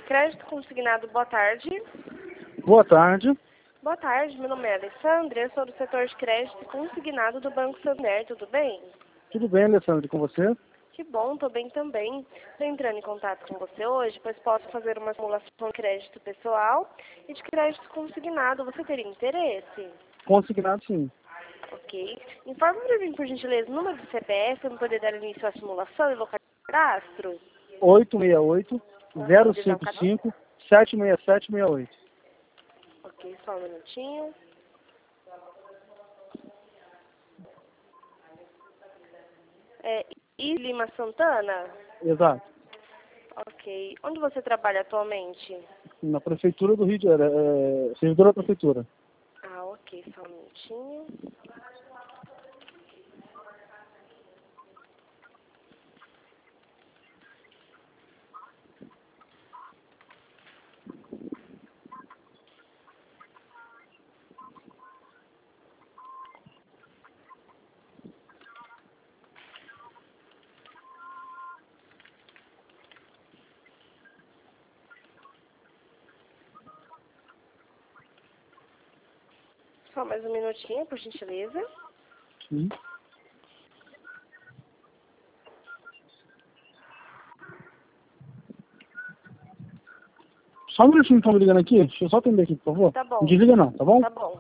Crédito Consignado, boa tarde. Boa tarde. Boa tarde, meu nome é Alessandra, eu sou do setor de crédito consignado do Banco Santander, tudo bem? Tudo bem, Alessandra, com você? Que bom, tô bem também. Estou entrando em contato com você hoje, pois posso fazer uma simulação de crédito pessoal e de crédito consignado. Você teria interesse? Consignado, sim. Ok. Informe para mim, por gentileza, o número do CPF para eu poder dar início à simulação e local de cadastro. 868-055-76768. Ok, só um minutinho. E Lima Santana? Exato. Ok. Onde você trabalha atualmente? Na Prefeitura do Rio de Janeiro, servidor da Prefeitura. Ah, ok, só um minutinho. Só mais um minutinho, por gentileza. Sim. Só um minutinho que estão me ligando aqui. Deixa eu só atender aqui, por favor. Tá bom. Não desliga não, tá bom? Tá bom.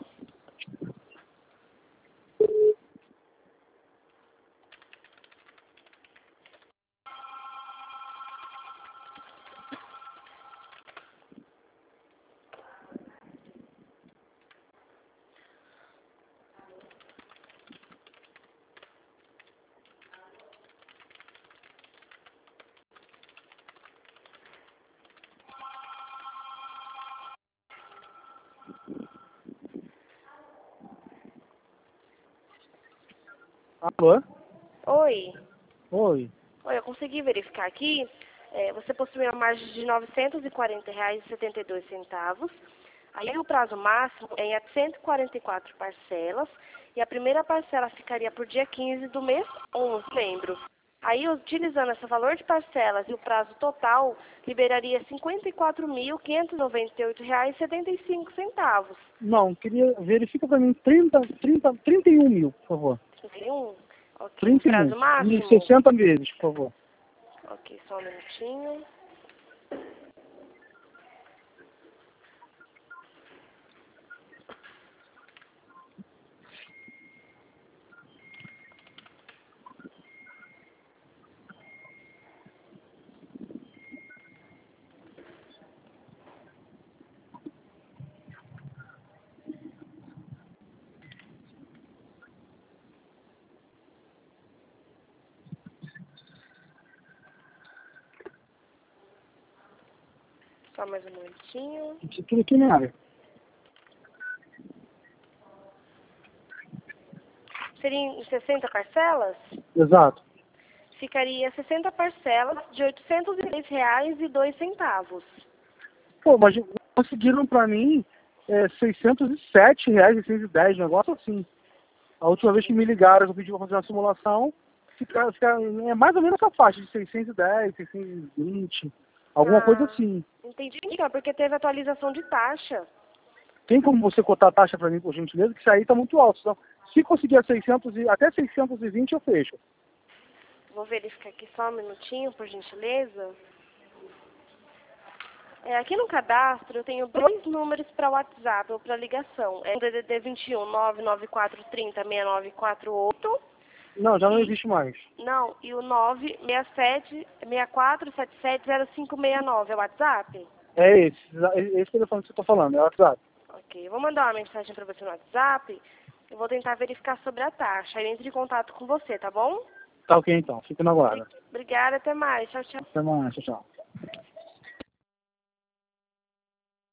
Alô? Oi. Oi. Oi, eu consegui verificar aqui. Você possui uma margem de R$ 940,72. Aí o prazo máximo é em 144 parcelas. E a primeira parcela ficaria por dia 15 do mês 11, lembro. Aí, utilizando esse valor de parcelas e o prazo total, liberaria R$ 54.598,75. Não, queria... Verifica pra mim 31 mil, por favor. 31? Ok. 31. Prazo máximo? E 60 meses, por favor. Ok, só um minutinho. Só mais um minutinho. Isso tudo aqui na área. Seria em 60 parcelas? Exato. Ficaria 60 parcelas de R$ 806,02. Pô, mas conseguiram pra mim R$ 607,10, negócio assim. A última vez que me ligaram, eu pedi pra fazer uma simulação, é mais ou menos essa faixa de 610, 620, alguma coisa assim. Entendi. Então, porque teve atualização de taxa. Tem como você cotar a taxa pra mim, por gentileza? Que isso aí tá muito alto. Então, se conseguir até 620, eu fecho. Vou verificar aqui só um minutinho, por gentileza. Aqui no cadastro eu tenho dois números para WhatsApp ou para ligação. É o DDD 21 99430 6948. Não, já não existe mais. Não, e o 967 6477 0569 é o WhatsApp? É esse telefone que você tá falando, é o WhatsApp. Ok, eu vou mandar uma mensagem para você no WhatsApp. Eu vou tentar verificar sobre a taxa. Aí eu entro em contato com você, tá bom? Tá ok então, fica na guarda. Obrigada, até mais. Tchau, tchau. Até mais, tchau, tchau.